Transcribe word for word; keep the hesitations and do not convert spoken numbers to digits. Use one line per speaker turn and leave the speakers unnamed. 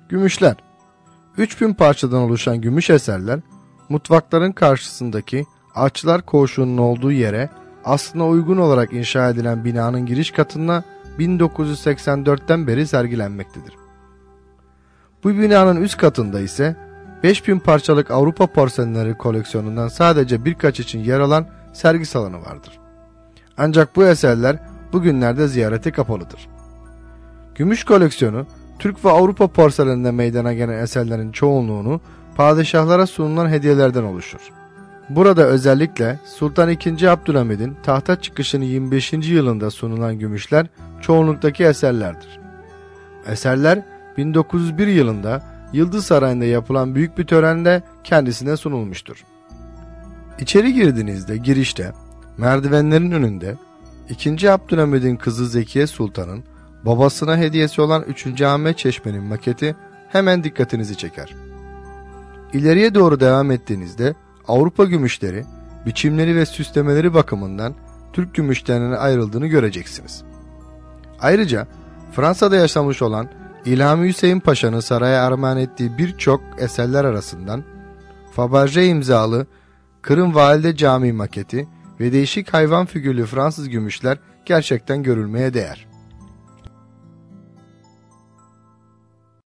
Gümüşler. üç bin parçadan oluşan gümüş eserler, mutfakların karşısındaki Ağaçlar Koğuşu'nun olduğu yere aslına uygun olarak inşa edilen binanın giriş katında bin dokuz yüz seksen dörtten beri sergilenmektedir. Bu binanın üst katında ise beş bin parçalık Avrupa porselenleri koleksiyonundan sadece birkaç için yer alan sergi salonu vardır. Ancak bu eserler bugünlerde ziyarete kapalıdır. Gümüş koleksiyonu, Türk ve Avrupa porseleninde meydana gelen eserlerin çoğunluğunu padişahlara sunulan hediyelerden oluşur. Burada özellikle Sultan ikinci. Abdülhamid'in tahta çıkışının yirmi beşinci yılında sunulan gümüşler çoğunluktaki eserlerdir. Eserler bin dokuz yüz bir yılında Yıldız Sarayı'nda yapılan büyük bir törenle kendisine sunulmuştur. İçeri girdiğinizde girişte merdivenlerin önünde ikinci. Abdülhamid'in kızı Zekiye Sultan'ın babasına hediyesi olan üçüncü. Ahmet Çeşme'nin maketi hemen dikkatinizi çeker. İleriye doğru devam ettiğinizde Avrupa gümüşleri, biçimleri ve süslemeleri bakımından Türk gümüşlerine ayrıldığını göreceksiniz. Ayrıca Fransa'da yaşamış olan İlhami Hüseyin Paşa'nın saraya armağan ettiği birçok eserler arasından Fabergé imzalı Kırım Valide Camii maketi ve değişik hayvan figürlü Fransız gümüşler gerçekten görülmeye değer.